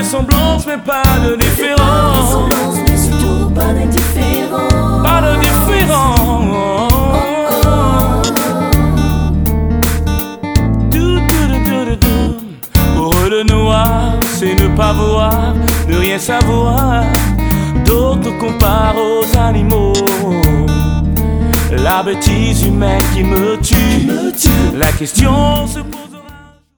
ressemblance mais pas de différence. Mais surtout pas d'indifférence. Pas de différence. Pour eux le noir c'est ne pas voir, ne rien savoir. D'autres comparent aux animaux. La bêtise humaine qui me tue. La question se pose.